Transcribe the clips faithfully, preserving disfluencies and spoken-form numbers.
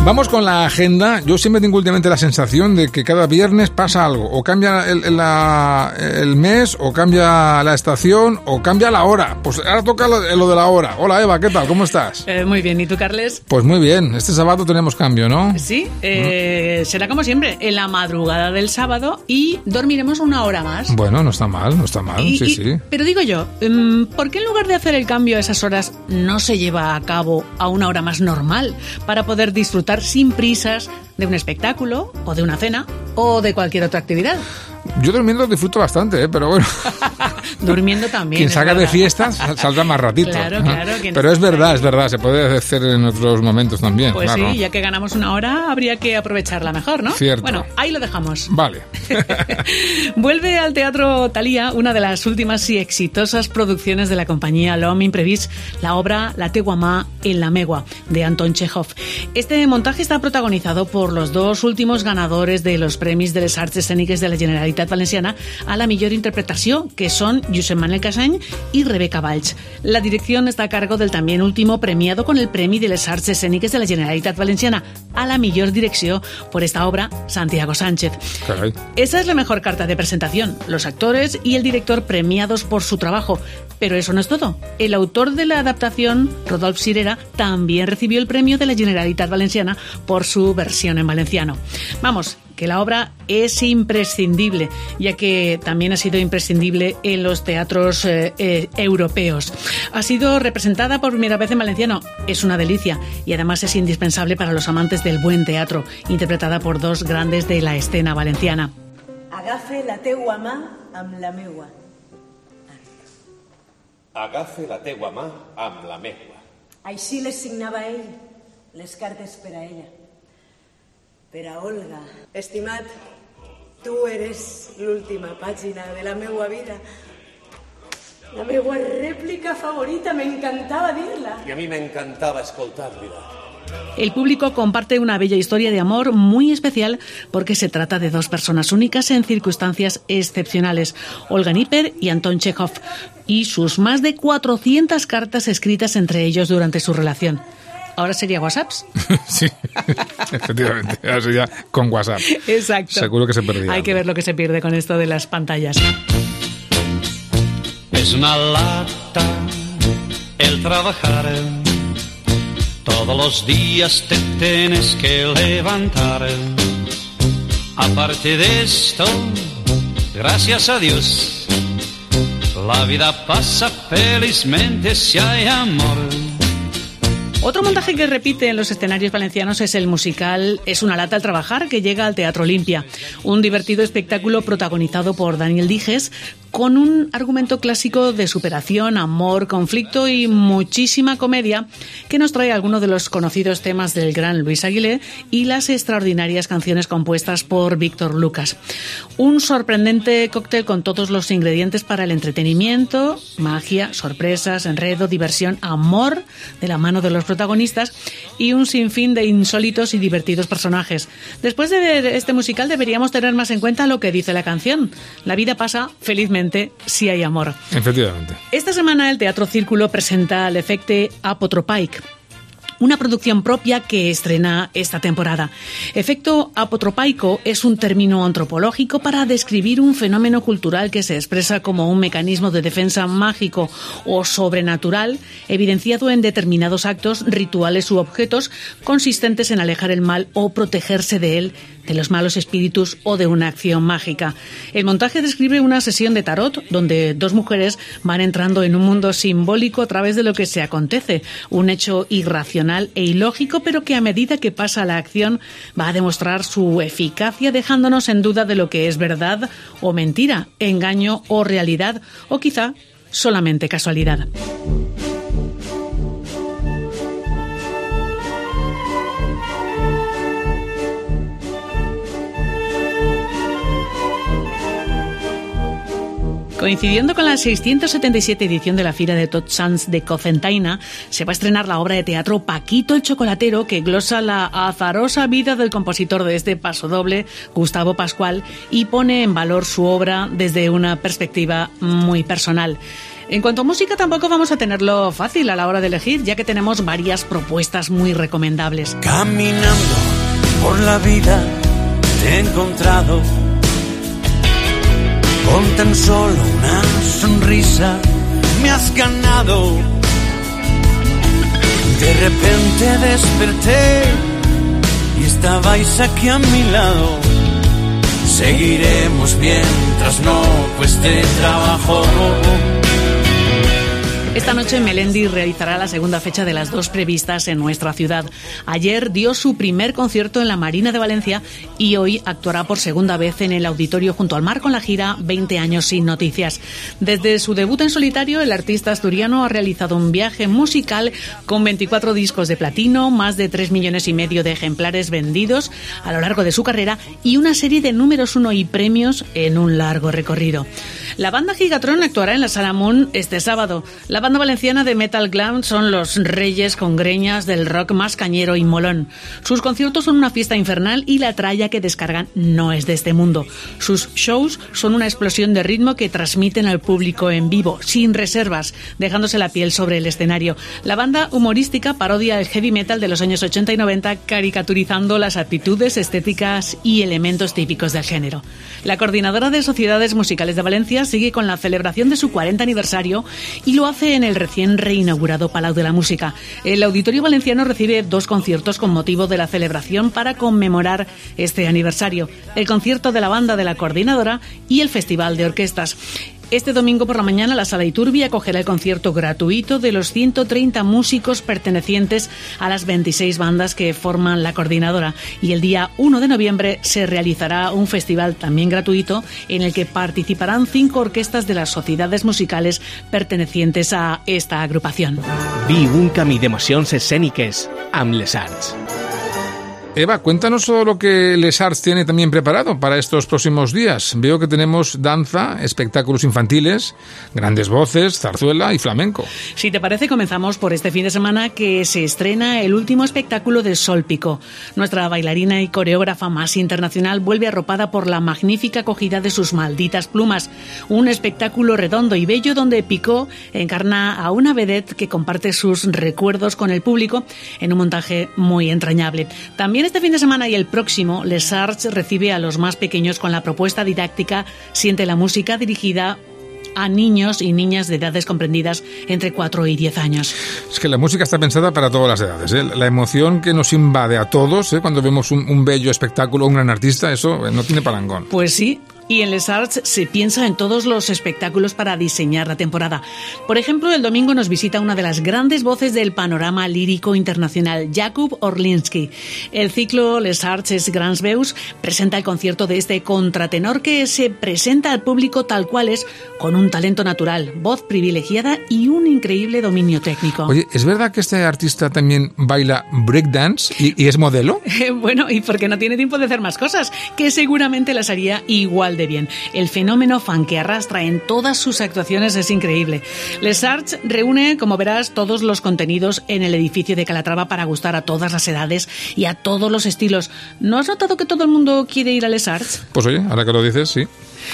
Vamos con la agenda. Yo siempre tengo últimamente la sensación de que cada viernes pasa algo. O cambia el, el, la, el mes, o cambia la estación, o cambia la hora. Pues ahora toca lo, lo de la hora. Hola Eva, ¿qué tal? ¿Cómo estás? Eh, muy bien. ¿Y tú, Carles? Pues muy bien. Este sábado tenemos cambio, ¿no? Sí. Eh, ¿Mm? Será como siempre, en la madrugada del sábado, y dormiremos una hora más. Bueno, no está mal, no está mal. Y, sí, y, sí. Pero digo yo, ¿por qué en lugar de hacer el cambio a esas horas no se lleva a cabo a una hora más normal para poder disfrutar sin prisas de un espectáculo, o de una cena, o de cualquier otra actividad? Yo durmiendo disfruto bastante, ¿eh? Pero bueno. Durmiendo también. Quien salga de fiestas saldrá más ratito. Claro, claro. Pero es verdad, es verdad. Se puede hacer en otros momentos también. Pues claro. Sí, ya que ganamos una hora, habría que aprovecharla mejor, ¿no? Cierto. Bueno, ahí lo dejamos. Vale. Vuelve al Teatro Thalía una de las últimas y exitosas producciones de la compañía L'Homme Imprévist, la obra La teua mà en la megua, de Anton Chekhov. Este montaje está protagonizado por los dos últimos ganadores de los Premis de les Arts Escèniques de la Generalitat Valenciana a la millor interpretació, que son Josep Manel Casany y Rebeca Valls. La dirección está a cargo del también último premiado con el Premi de les Arts Escèniques de la Generalitat Valenciana a la millor direcció por esta obra, Santiago Sánchez. Caray. Esa es la mejor carta de presentación, los actores y el director premiados por su trabajo. Pero eso no es todo. El autor de la adaptación, Rodolphe Sirera, también recibió el premio de la Generalitat Valenciana por su versión en valenciano. Vamos, que la obra es imprescindible, ya que también ha sido imprescindible en los teatros eh, eh, europeos. Ha sido representada por primera vez en valenciano. Es una delicia y además es indispensable para los amantes del buen teatro, interpretada por dos grandes de la escena valenciana. Agafe la teua mà amb la meua. Agafe la teua mà amb la meua. Així les signava ell, les cartes per a ella. Per a Olga. Estimat, tu eres l'última pàgina de la meua vida. La meua rèplica favorita, m'encantava dir-la. I a mi m'encantava escoltar-la. El público comparte una bella historia de amor muy especial porque se trata de dos personas únicas en circunstancias excepcionales, Olga Nipper y Anton Chekhov, y sus más de cuatrocientas cartas escritas entre ellos durante su relación. ¿Ahora sería WhatsApps? Sí, efectivamente. Ahora sería con WhatsApp. Exacto. Seguro que se perdía. Hay que ver lo que se pierde con esto de las pantallas. Es una lata el trabajar. Todos los días te tienes que levantar. Aparte de esto, gracias a Dios, la vida pasa felizmente si hay amor. Otro montaje que repite en los escenarios valencianos es el musical Es una lata al trabajar, que llega al Teatro Olimpia. Un divertido espectáculo protagonizado por Daniel Dijes, con un argumento clásico de superación, amor, conflicto y muchísima comedia, que nos trae algunos de los conocidos temas del gran Luis Aguilé y las extraordinarias canciones compuestas por Víctor Lucas. Un sorprendente cóctel con todos los ingredientes para el entretenimiento, magia, sorpresas, enredo, diversión, amor, de la mano de los protagonistas, y un sinfín de insólitos y divertidos personajes. Después de ver este musical deberíamos tener más en cuenta lo que dice la canción: la vida pasa felizmente si hay amor. Efectivamente. Esta semana el Teatro Círculo presenta l'Efecte Apotropaic, una producción propia que estrena esta temporada. Efecto apotropaico es un término antropológico para describir un fenómeno cultural que se expresa como un mecanismo de defensa mágico o sobrenatural, evidenciado en determinados actos, rituales u objetos consistentes en alejar el mal o protegerse de él, de los malos espíritus o de una acción mágica. El montaje describe una sesión de tarot donde dos mujeres van entrando en un mundo simbólico a través de lo que se acontece, un hecho irracional e ilógico, pero que a medida que pasa la acción va a demostrar su eficacia, dejándonos en duda de lo que es verdad o mentira, engaño o realidad, o quizá solamente casualidad. Coincidiendo con la seiscientos setenta y siete edición de la Fira de Tots Sants de Cocentaina, se va a estrenar la obra de teatro Paquito el Chocolatero, que glosa la azarosa vida del compositor de este pasodoble, Gustavo Pascual, y pone en valor su obra desde una perspectiva muy personal. En cuanto a música, tampoco vamos a tenerlo fácil a la hora de elegir, ya que tenemos varias propuestas muy recomendables. Caminando por la vida te he encontrado, con tan solo una sonrisa me has ganado. De repente desperté y estabais aquí a mi lado. Seguiremos mientras no cueste trabajo. Esta noche Melendi realizará la segunda fecha de las dos previstas en nuestra ciudad. Ayer dio su primer concierto en la Marina de Valencia y hoy actuará por segunda vez en el auditorio junto al mar con la gira veinte años sin noticias. Desde su debut en solitario, el artista asturiano ha realizado un viaje musical con veinticuatro discos de platino, más de tres millones y medio de ejemplares vendidos a lo largo de su carrera y una serie de números uno y premios en un largo recorrido. La banda Gigatron actuará en la Sala Moon este sábado. La banda valenciana de metal glam son los reyes con greñas del rock más cañero y molón. Sus conciertos son una fiesta infernal y la tralla que descargan no es de este mundo. Sus shows son una explosión de ritmo que transmiten al público en vivo, sin reservas, dejándose la piel sobre el escenario. La banda humorística parodia el heavy metal de los años ochenta y noventa, caricaturizando las actitudes estéticas y elementos típicos del género. La coordinadora de Sociedades Musicales de Valencia sigue con la celebración de su cuarenta aniversario y lo hace en el recién reinaugurado Palau de la Música. El Auditorio Valenciano recibe dos conciertos con motivo de la celebración para conmemorar este aniversario: el concierto de la banda de la coordinadora y el Festival de Orquestas. Este domingo por la mañana la Sala Iturbi acogerá el concierto gratuito de los ciento treinta músicos pertenecientes a las veintiséis bandas que forman la coordinadora, y el día uno de noviembre se realizará un festival también gratuito en el que participarán cinco orquestas de las sociedades musicales pertenecientes a esta agrupación. Vi un camí d'emocions escèniques amb les arts. Eva, cuéntanos todo lo que Les Arts tiene también preparado para estos próximos días. Veo que tenemos danza, espectáculos infantiles, grandes voces, zarzuela y flamenco. Si te parece, comenzamos por este fin de semana, que se estrena el último espectáculo de Sol Picó. Nuestra bailarina y coreógrafa más internacional vuelve arropada por la magnífica acogida de sus malditas plumas. Un espectáculo redondo y bello donde Picó encarna a una vedette que comparte sus recuerdos con el público en un montaje muy entrañable. También este fin de semana y el próximo, Les Arts recibe a los más pequeños con la propuesta didáctica Siente la Música, dirigida a niños y niñas de edades comprendidas entre cuatro y diez años. Es que la música está pensada para todas las edades, ¿eh? La emoción que nos invade a todos, ¿eh? Cuando vemos un, un bello espectáculo, un gran artista, eso no tiene parangón. Pues sí. Y en Les Arts se piensa en todos los espectáculos para diseñar la temporada. Por ejemplo, el domingo nos visita una de las grandes voces del panorama lírico internacional, Jakub Orlinsky. El ciclo Les Arts es Grans Veus presenta el concierto de este contratenor que se presenta al público tal cual es, con un talento natural, voz privilegiada y un increíble dominio técnico. Oye, ¿es verdad que este artista también baila breakdance y, y es modelo? Bueno, y porque no tiene tiempo de hacer más cosas, que seguramente las haría igual de bien. El fenómeno fan que arrastra en todas sus actuaciones es increíble. Les Arts reúne, como verás, todos los contenidos en el edificio de Calatrava para gustar a todas las edades y a todos los estilos. ¿No has notado que todo el mundo quiere ir a Les Arts? Pues oye, ahora que lo dices, sí.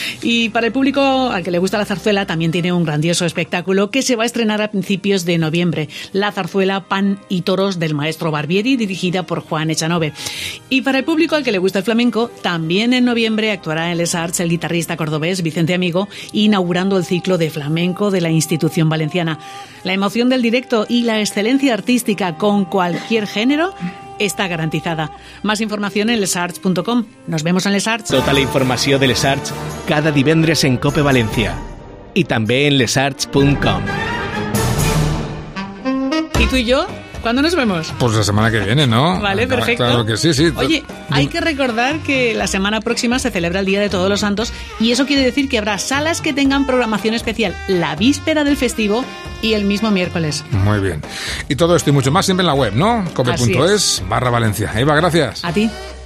Y para el público al que le gusta la zarzuela también tiene un grandioso espectáculo que se va a estrenar a principios de noviembre, la zarzuela Pan y Toros del maestro Barbieri, dirigida por Juan Echanove. Y para el público al que le gusta el flamenco, también en noviembre actuará en Les Arts el guitarrista cordobés Vicente Amigo, inaugurando el ciclo de flamenco de la institución valenciana. La emoción del directo y la excelencia artística con cualquier género está garantizada. Más información en lesarts punto com. Nos vemos en Les Arts. Tota la informació de Les Arts cada divendres en Cope València i també en lesarts punto com. ¿Y tú y yo? ¿Cuándo nos vemos? Pues la semana que viene, ¿no? Vale, perfecto. Claro que sí, sí. Oye, hay que recordar que la semana próxima se celebra el Día de Todos los Santos y eso quiere decir que habrá salas que tengan programación especial la víspera del festivo y el mismo miércoles. Muy bien. Y todo esto y mucho más siempre en la web, ¿no? cope punto es barra Valencia. Eva, gracias. A ti.